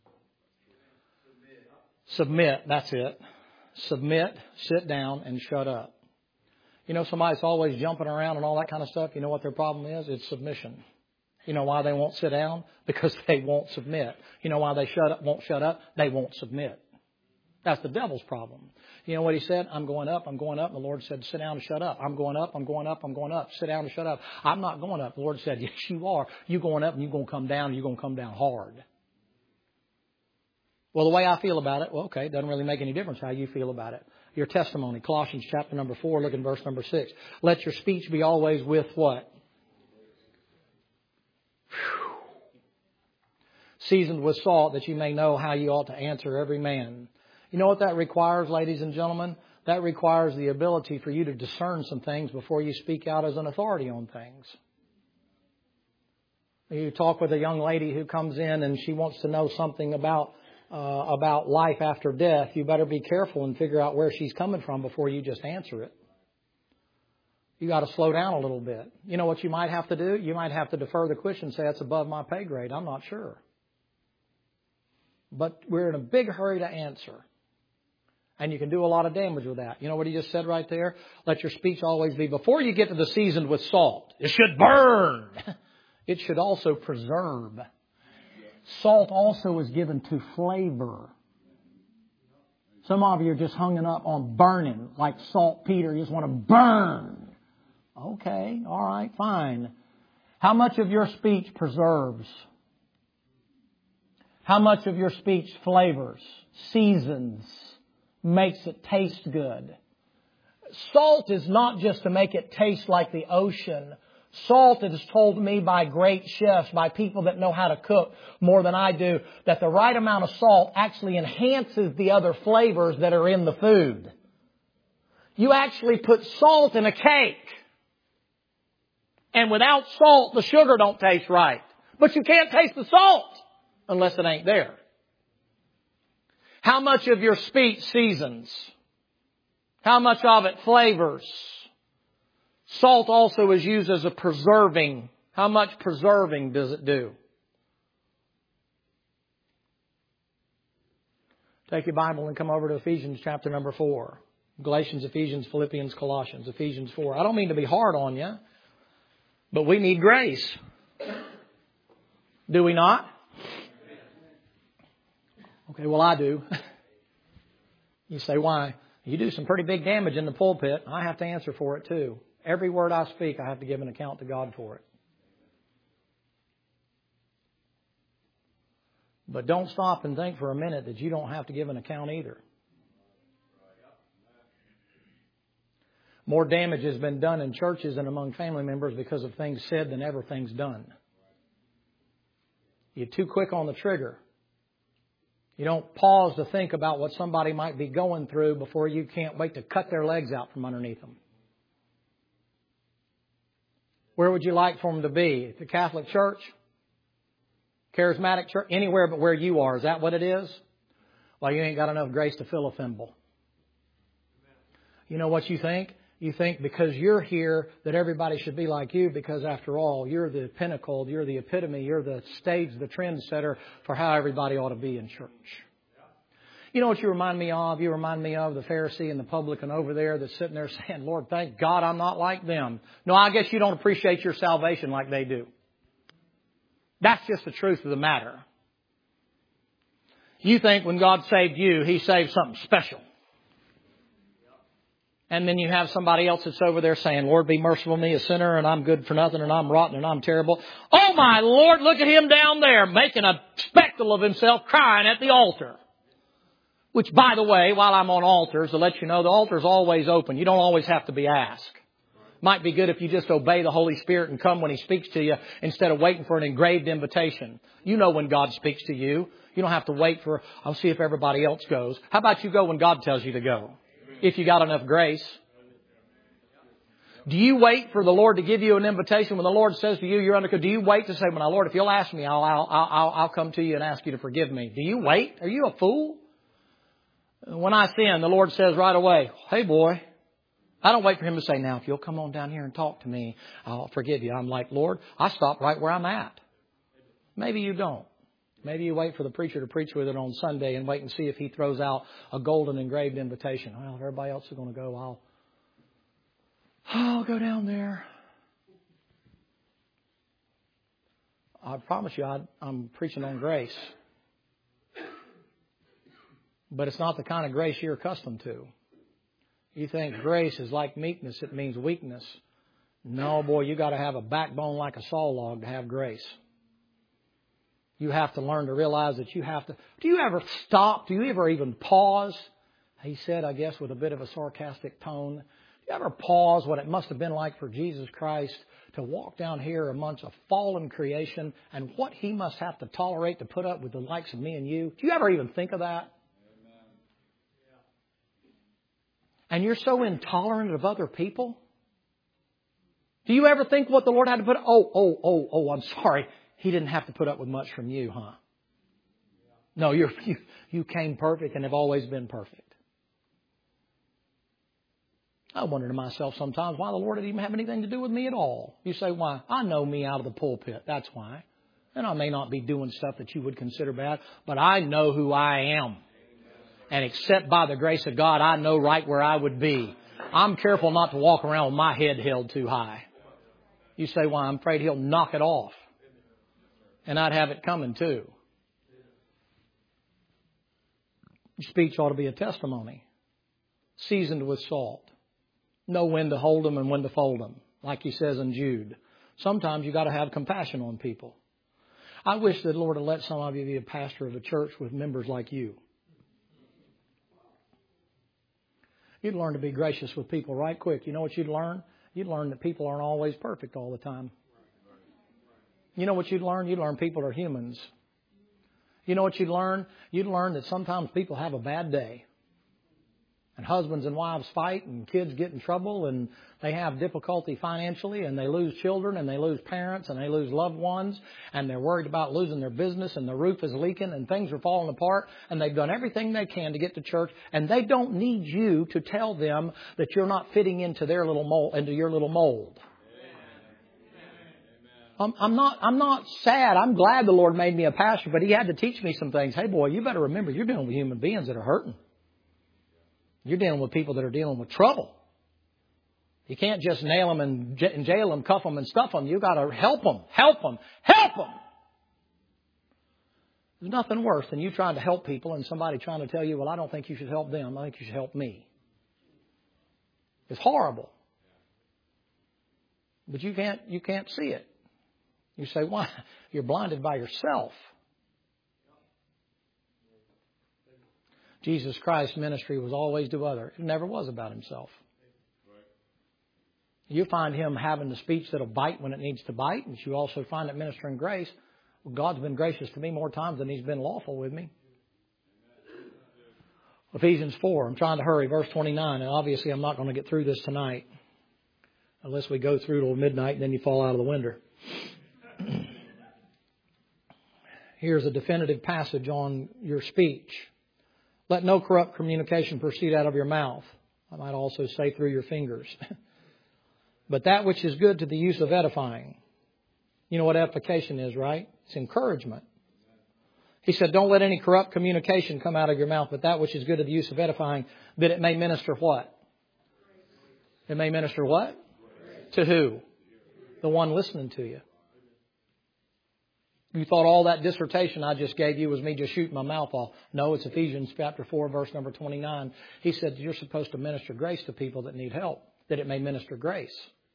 Submit, that's it. Submit, sit down, and shut up. You know, somebody's always jumping around and all that kind of stuff. You know what their problem is? It's submission. You know why they won't sit down? Because they won't submit. You know why they shut up, won't shut up? They won't submit. That's the devil's problem. You know what he said? I'm going up, I'm going up. And the Lord said, sit down and shut up. I'm going up, I'm going up, I'm going up. Sit down and shut up. I'm not going up. The Lord said, yes, you are. You're going up and you're going to come down and you're going to come down hard. Well, the way I feel about it, well, okay, it doesn't really make any difference how you feel about it. Your testimony, Colossians chapter number four, look at verse number six. Let your speech be always with what? Whew. Seasoned with salt, that you may know how you ought to answer every man. You know what that requires, ladies and gentlemen? That requires the ability for you to discern some things before you speak out as an authority on things. You talk with a young lady who comes in and she wants to know something about Uh, about life after death. You better be careful and figure out where she's coming from before you just answer it. You got to slow down a little bit. You know what you might have to do? You might have to defer the question and say, that's above my pay grade. I'm not sure. But we're in a big hurry to answer. And you can do a lot of damage with that. You know what he just said right there? Let your speech always be, before you get to the seasoned with salt, it should burn. It should also preserve. Salt also is given to flavor. Some of you are just hung up on burning, like saltpeter. You just want to burn. Okay, all right, fine. How much of your speech preserves? How much of your speech flavors, seasons, makes it taste good? Salt is not just to make it taste like the ocean. Salt, it is told to me by great chefs, by people that know how to cook more than I do, that the right amount of salt actually enhances the other flavors that are in the food. You actually put salt in a cake. And without salt, the sugar don't taste right. But you can't taste the salt unless it ain't there. How much of your speech seasons? How much of it flavors? Salt also is used as a preserving. How much preserving does it do? Take your Bible and come over to Ephesians chapter number four. Galatians, Ephesians, Philippians, Colossians, Ephesians four. I don't mean to be hard on you, but we need grace. Do we not? Okay, well I do. You say, why? You do some pretty big damage in the pulpit. I have to answer for it too. Every word I speak, I have to give an account to God for it. But don't stop and think for a minute that you don't have to give an account either. More damage has been done in churches and among family members because of things said than ever things done. You're too quick on the trigger. You don't pause to think about what somebody might be going through before you can't wait to cut their legs out from underneath them. Where would you like for them to be? The Catholic Church? Charismatic church? Anywhere but where you are. Is that what it is? Well, you ain't got enough grace to fill a thimble. You know what you think? You think because you're here that everybody should be like you, because after all, you're the pinnacle, you're the epitome, you're the stage, the trendsetter for how everybody ought to be in church. You know what you remind me of? You remind me of the Pharisee and the publican over there that's sitting there saying, Lord, thank God I'm not like them. No, I guess you don't appreciate your salvation like they do. That's just the truth of the matter. You think when God saved you, He saved something special. And then you have somebody else that's over there saying, Lord, be merciful to me, a sinner, and I'm good for nothing, and I'm rotten, and I'm terrible. Oh, my Lord, look at him down there making a spectacle of himself, crying at the altar. Which, by the way, while I'm on altars, to let you know, the altar's always open. You don't always have to be asked. Might be good if you just obey the Holy Spirit and come when He speaks to you instead of waiting for an engraved invitation. You know when God speaks to you. You don't have to wait for, I'll see if everybody else goes. How about you go when God tells you to go? If you got enough grace. Do you wait for the Lord to give you an invitation when the Lord says to you, you're under, do you wait to say, well, now, Lord, if you'll ask me, I'll, I'll, I'll, I'll come to you and ask you to forgive me. Do you wait? Are you a fool? When I sin, the Lord says right away, hey, boy. I don't wait for Him to say, now, if you'll come on down here and talk to me, I'll forgive you. I'm like, Lord, I stop right where I'm at. Maybe you don't. Maybe you wait for the preacher to preach with it on Sunday and wait and see if he throws out a golden engraved invitation. Well, if everybody else is going to go, I'll, I'll go down there. I promise you, I, I'm preaching on grace. But it's not the kind of grace you're accustomed to. You think grace is like meekness, it means weakness. No, boy, you got to have a backbone like a saw log to have grace. You have to learn to realize that you have to... Do you ever stop? Do you ever even pause? He said, I guess, with a bit of a sarcastic tone. Do you ever pause what it must have been like for Jesus Christ to walk down here amongst a fallen creation and what He must have to tolerate to put up with the likes of me and you? Do you ever even think of that? Amen. And you're so intolerant of other people? Do you ever think what the Lord had to put up? Oh, oh, oh, oh, I'm sorry. He didn't have to put up with much from you, huh? No, you're, you you came perfect and have always been perfect. I wonder to myself sometimes why the Lord didn't even have anything to do with me at all. You say, why? I know me out of the pulpit. That's why. And I may not be doing stuff that you would consider bad, but I know who I am. And except by the grace of God, I know right where I would be. I'm careful not to walk around with my head held too high. You say, why? I'm afraid He'll knock it off. And I'd have it coming too. Your speech ought to be a testimony. Seasoned with salt. Know when to hold them and when to fold them. Like He says in Jude. Sometimes you got to have compassion on people. I wish that the Lord had let some of you be a pastor of a church with members like you. You'd learn to be gracious with people right quick. You know what you'd learn? You'd learn that people aren't always perfect all the time. You know what you'd learn? You'd learn people are humans. You know what you'd learn? You'd learn that sometimes people have a bad day. And husbands and wives fight and kids get in trouble and they have difficulty financially and they lose children and they lose parents and they lose loved ones and they're worried about losing their business and the roof is leaking and things are falling apart and they've done everything they can to get to church and they don't need you to tell them that you're not fitting into their little mold, into your little mold. I'm, I'm not, I'm not sad. I'm glad the Lord made me a pastor, but He had to teach me some things. Hey boy, you better remember you're dealing with human beings that are hurting. You're dealing with people that are dealing with trouble. You can't just nail them and, j- and jail them, cuff them and stuff them. You got to help them, help them, help them. There's nothing worse than you trying to help people and somebody trying to tell you, well, I don't think you should help them. I think you should help me. It's horrible. But you can't, you can't see it. You say, why? You're blinded by yourself. Jesus Christ's ministry was always to others. It never was about Himself. You find Him having the speech that'll bite when it needs to bite. And you also find it ministering grace. Well, God's been gracious to me more times than He's been lawful with me. Ephesians four. I'm trying to hurry. Verse twenty-nine. And obviously I'm not going to get through this tonight. Unless we go through till midnight and then you fall out of the window. Here's a definitive passage on your speech. Let no corrupt communication proceed out of your mouth. I might also say through your fingers. But that which is good to the use of edifying. You know what edification is, right? It's encouragement. He said, don't let any corrupt communication come out of your mouth, but that which is good to the use of edifying, that it may minister what? It may minister what? To who? The one listening to you. You thought all that dissertation I just gave you was me just shooting my mouth off. No, it's Ephesians chapter four, verse number twenty-nine. He said you're supposed to minister grace to people that need help, that it may minister grace.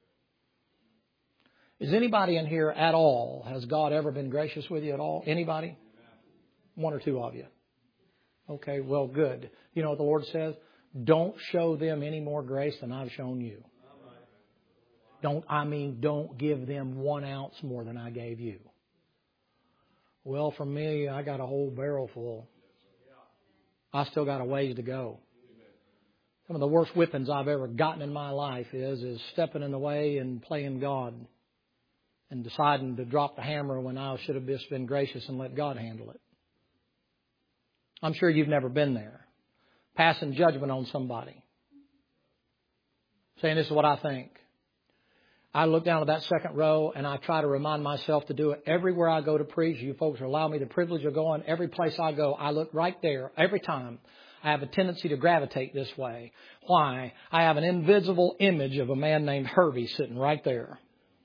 Is anybody in here at all, has God ever been gracious with you at all? Anybody? One or two of you. Okay, well, good. You know what the Lord says? Don't show them any more grace than I've shown you. Don't, I mean, don't give them one ounce more than I gave you. Well, for me, I got a whole barrel full. I still got a ways to go. Some of the worst whippings I've ever gotten in my life is, is stepping in the way and playing God and deciding to drop the hammer when I should have just been gracious and let God handle it. I'm sure you've never been there. Passing judgment on somebody. Saying, this is what I think. I look down at that second row and I try to remind myself to do it everywhere I go to preach. You folks allow me the privilege of going. Every place I go, I look right there every time. I have a tendency to gravitate this way. Why? I have an invisible image of a man named Herbie sitting right there.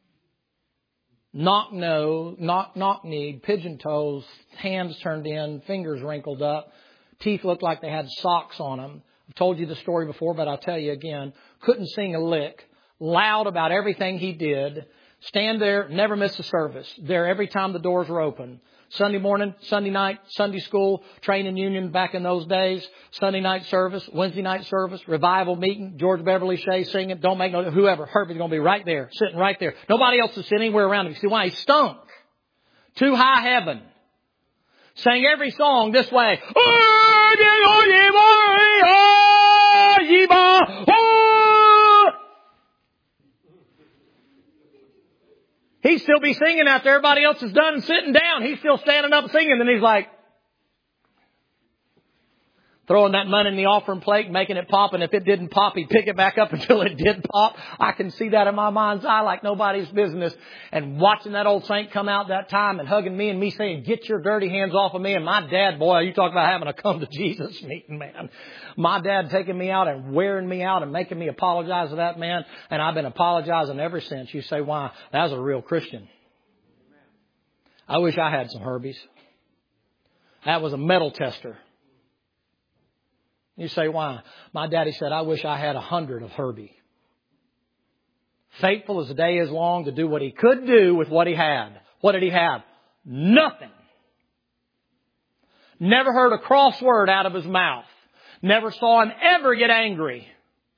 Knock nose, knock knock kneed, pigeon toes, hands turned in, fingers wrinkled up, teeth looked like they had socks on them. I've told you the story before, but I'll tell you again. Couldn't sing a lick. Loud about everything he did. Stand there, never miss a service. There every time the doors were open. Sunday morning, Sunday night, Sunday school, training union back in those days, Sunday night service, Wednesday night service, revival meeting, George Beverly Shea singing, don't make no, whoever, Herbie's going to be right there, sitting right there. Nobody else is sitting anywhere around him. You see why? He stunk. To high heaven. Sang every song this way. He'd still be singing after everybody else is done and sitting down. He's still standing up singing. And he's like, throwing that money in the offering plate, making it pop. And if it didn't pop, he'd pick it back up until it did pop. I can see that in my mind's eye like nobody's business. And watching that old saint come out that time and hugging me and me saying, get your dirty hands off of me. And my dad, boy, you talk about having a come to Jesus meeting, man. My dad taking me out and wearing me out and making me apologize to that man. And I've been apologizing ever since. You say, why? That was a real Christian. I wish I had some Herbies. That was a metal tester. You say, why? My daddy said, I wish I had a hundred of Herbie. Faithful as the day is long to do what he could do with what he had. What did he have? Nothing. Never heard a cross word out of his mouth. Never saw him ever get angry.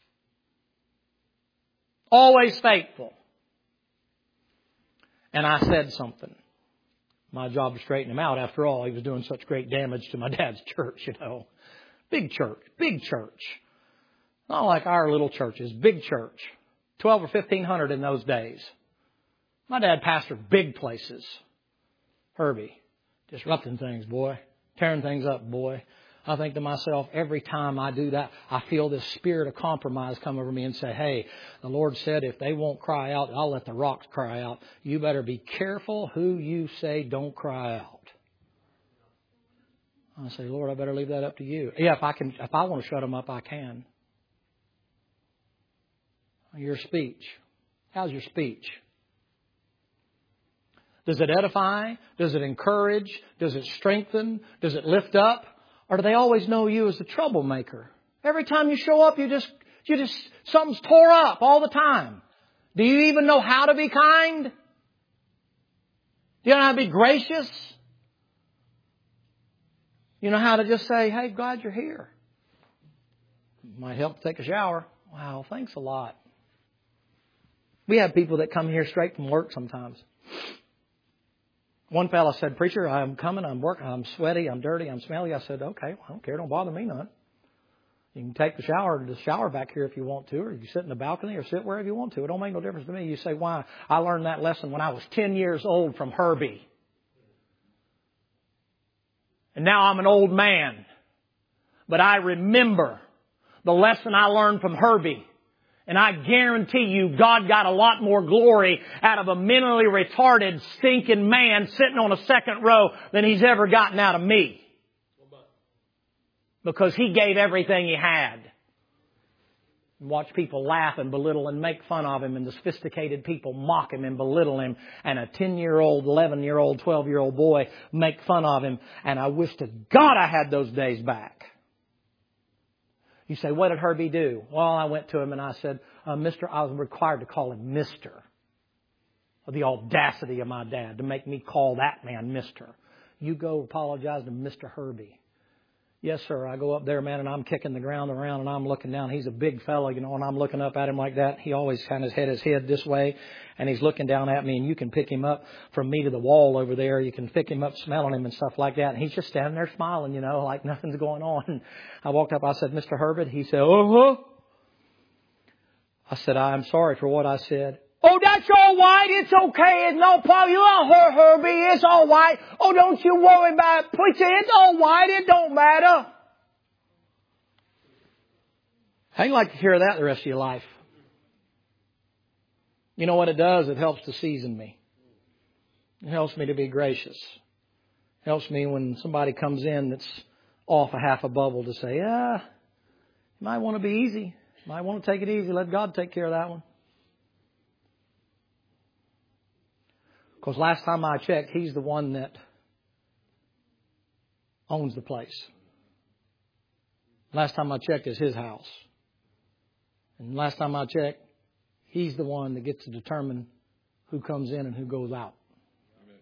Always faithful. And I said something. My job to straighten him out. After all, he was doing such great damage to my dad's church, you know. Big church, big church. Not like our little churches, big church. Twelve or fifteen hundred in those days. My dad pastored big places. Herbie, disrupting things, boy. Tearing things up, boy. I think to myself, every time I do that, I feel this spirit of compromise come over me and say, hey, the Lord said if they won't cry out, I'll let the rocks cry out. You better be careful who you say don't cry out. I say, Lord, I better leave that up to you. Yeah, if I can, if I want to shut them up, I can. Your speech. How's your speech? Does it edify? Does it encourage? Does it strengthen? Does it lift up? Or do they always know you as the troublemaker? Every time you show up, you just, you just, something's tore up all the time. Do you even know how to be kind? Do you know how to be gracious? You know how to just say, hey, glad you're here. Might help to take a shower. Wow, thanks a lot. We have people that come here straight from work sometimes. One fellow said, preacher, I'm coming, I'm working, I'm sweaty, I'm dirty, I'm smelly. I said, okay, well, I don't care, don't bother me none. You can take the shower, the shower back here if you want to, or you can sit in the balcony or sit wherever you want to. It don't make no difference to me. You say, why? I learned that lesson when I was ten years old from Herbie. And now I'm an old man. But I remember the lesson I learned from Herbie. And I guarantee you God got a lot more glory out of a mentally retarded, stinking man sitting on a second row than He's ever gotten out of me. Because He gave everything He had. And watch people laugh and belittle and make fun of Him, and the sophisticated people mock Him and belittle Him, and a ten-year-old, eleven-year-old, twelve-year-old boy make fun of Him. And I wish to God I had those days back. You say, what did Herbie do? Well, I went to him and I said, uh, Mister, I was required to call him Mister The audacity of my dad to make me call that man Mister You go apologize to Mister Herbie. Yes, sir. I go up there, man, and I'm kicking the ground around and I'm looking down. He's a big fellow, you know, and I'm looking up at him like that. He always kind of had his head this way, and he's looking down at me, and you can pick him up from me to the wall over there. You can pick him up smelling him and stuff like that. And he's just standing there smiling, you know, like nothing's going on. And I walked up, I said, Mister Herbert. He said, uh-huh. I said, I'm sorry for what I said. Oh, that's all right. It's okay. It's no problem. You don't hurt Herbie. It's all right. Oh, don't you worry about it, preacher. It's all right. It don't matter. How do you like to hear that the rest of your life? You know what it does? It helps to season me. It helps me to be gracious. It helps me when somebody comes in that's off a half a bubble to say, yeah, you might want to be easy. You might want to take it easy. Let God take care of that one. Because last time I checked, He's the one that owns the place. Last time I checked, it's His house. And last time I checked, He's the one that gets to determine who comes in and who goes out. Amen.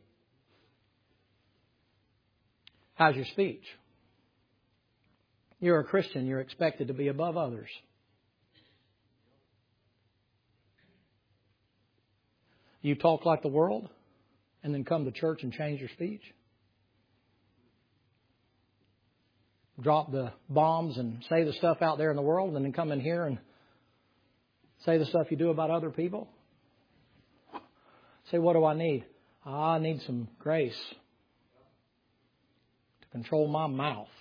How's your speech? You're a Christian. You're expected to be above others. You talk like the world and then come to church and change your speech? Drop the bombs and say the stuff out there in the world and then come in here and say the stuff you do about other people? Say, what do I need? I need some grace to control my mouth.